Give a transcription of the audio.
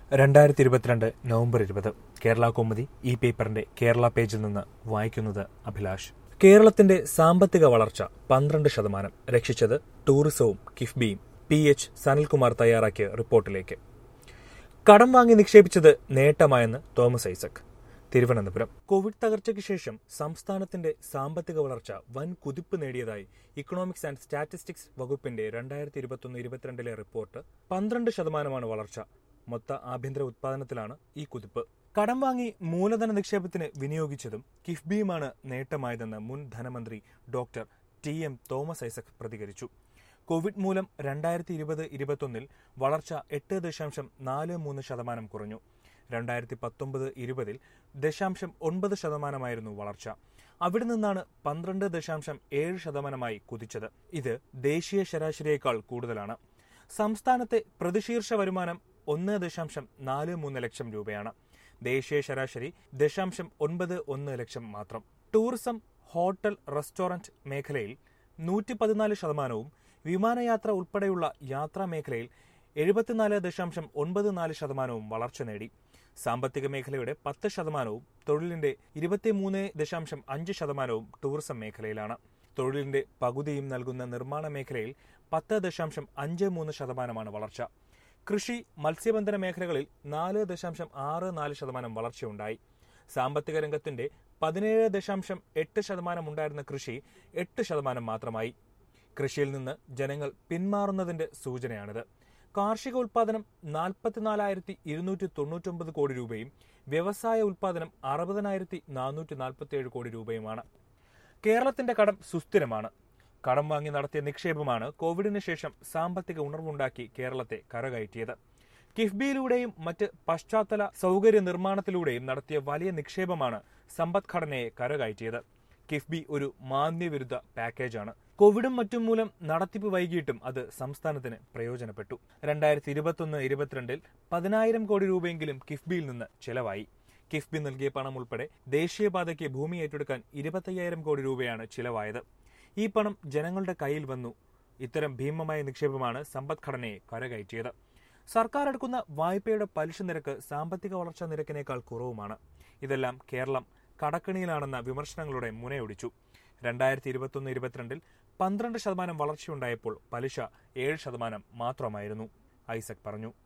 2022 November 20 Kerala Kaumudi ഈ പേപ്പറിന്റെ കേരള പേജിൽ നിന്ന് വായിക്കുന്നത് അഭിലാഷ്. കേരളത്തിന്റെ സാമ്പത്തിക വളർച്ച 12%. രക്ഷിച്ചത് ടൂറിസവും കിഫ്ബിയും. PH സനൽകുമാർ തയ്യാറാക്കിയ റിപ്പോർട്ടിലേക്ക്. കടം വാങ്ങി നിക്ഷേപിച്ചത് നേട്ടമായെന്ന് തോമസ് ഐസക്. തിരുവനന്തപുരം. കോവിഡ് തകർച്ചയ്ക്ക് ശേഷം സംസ്ഥാനത്തിന്റെ സാമ്പത്തിക വളർച്ച വൻ കുതിപ്പ് നേടിയതായി ഇക്കണോമിക്സ് ആൻഡ് സ്റ്റാറ്റിസ്റ്റിക്സ് വകുപ്പിന്റെ 2021-22 റിപ്പോർട്ട്. 12% വളർച്ച. മൊത്ത ആഭ്യന്തര ഉത്പാദനത്തിലാണ് ഈ കുതിപ്പ്. കടം വാങ്ങി മൂലധന നിക്ഷേപത്തിന് വിനിയോഗിച്ചതും കിഫ്ബിയുമാണ് നേട്ടമായതെന്ന് മുൻ ധനമന്ത്രി ഡോക്ടർ TM തോമസ് ഐസക് പ്രതികരിച്ചു. കോവിഡ് മൂലം 2020-21 വളർച്ച 8.43% കുറഞ്ഞു. 2019-20 0.9% വളർച്ച. അവിടെ നിന്നാണ് 12.7% കുതിച്ചത്. ഇത് ദേശീയ ശരാശരിയേക്കാൾ കൂടുതലാണ്. സംസ്ഥാനത്തെ പ്രതിശീർഷ വരുമാനം 1.43 ലക്ഷം രൂപയാണ്. ദേശീയ ശരാശരി 0.91 ലക്ഷം മാത്രം. ടൂറിസം, ഹോട്ടൽ, റെസ്റ്റോറന്റ് മേഖലയിൽ 114%, വിമാനയാത്ര ഉൾപ്പെടെയുള്ള യാത്രാ മേഖലയിൽ 74.94% വളർച്ച നേടി. സാമ്പത്തിക മേഖലയുടെ 10%, തൊഴിലിന്റെ 23.5% ടൂറിസം മേഖലയിലാണ്. തൊഴിലിന്റെ പകുതിയും നൽകുന്ന നിർമ്മാണ മേഖലയിൽ 10.53% വളർച്ച. കൃഷി, മത്സ്യബന്ധന മേഖലകളിൽ 4.64% വളർച്ചയുണ്ടായി. സാമ്പത്തിക രംഗത്തിന്റെ 17.8% ഉണ്ടായിരുന്ന കൃഷി 8% മാത്രമായി. കൃഷിയിൽ നിന്ന് ജനങ്ങൾ പിന്മാറുന്നതിന്റെ സൂചനയാണിത്. കാർഷിക ഉൽപാദനം 44,299 കോടി രൂപയും വ്യവസായ ഉൽപാദനം 60,447 കോടി രൂപയുമാണ്. കേരളത്തിന്റെ കടം സുസ്ഥിരമാണ്. കടം വാങ്ങി നടത്തിയ നിക്ഷേപമാണ് കോവിഡിന് ശേഷം സാമ്പത്തിക ഉണർവുണ്ടാക്കി കേരളത്തെ കരകയറ്റിയത്. കിഫ്ബിയിലൂടെയും മറ്റ് പശ്ചാത്തല സൗകര്യ നിർമ്മാണത്തിലൂടെയും നടത്തിയ വലിയ നിക്ഷേപമാണ് സമ്പദ്ഘടനയെ കരകയറ്റിയത്. കിഫ്ബി ഒരു മാന്ദ്യവിരുദ്ധ പാക്കേജാണ്. കോവിഡും മറ്റും മൂലം നടത്തിപ്പ് വൈകിയിട്ടും അത് സംസ്ഥാനത്തിന് പ്രയോജനപ്പെട്ടു. 2021-22 10,000 കോടി രൂപയെങ്കിലും കിഫ്ബിയിൽ നിന്ന് ചെലവായി. കിഫ്ബി നൽകിയ പണം ഉൾപ്പെടെ ദേശീയപാതയ്ക്ക് ഭൂമി ഏറ്റെടുക്കാൻ 25,000 കോടി രൂപയാണ് ചിലവായത്. ഈ പണം ജനങ്ങളുടെ കയ്യിൽ വന്നു. ഇത്തരം ഭീമമായ നിക്ഷേപമാണ് സമ്പദ്ഘടനയെ കരകയറ്റിയത്. സർക്കാർ എടുക്കുന്ന വായ്പയുടെ പലിശ നിരക്ക് സാമ്പത്തിക വളർച്ചാ നിരക്കിനേക്കാൾ കുറവുമാണ്. ഇതെല്ലാം കേരളം കടക്കണിയിലാണെന്ന വിമർശനങ്ങളുടെ മുനയൊടിച്ചു. 2021-22 12% വളർച്ചയുണ്ടായപ്പോൾ പലിശ 7% മാത്രമായിരുന്നു, ഐസക് പറഞ്ഞു.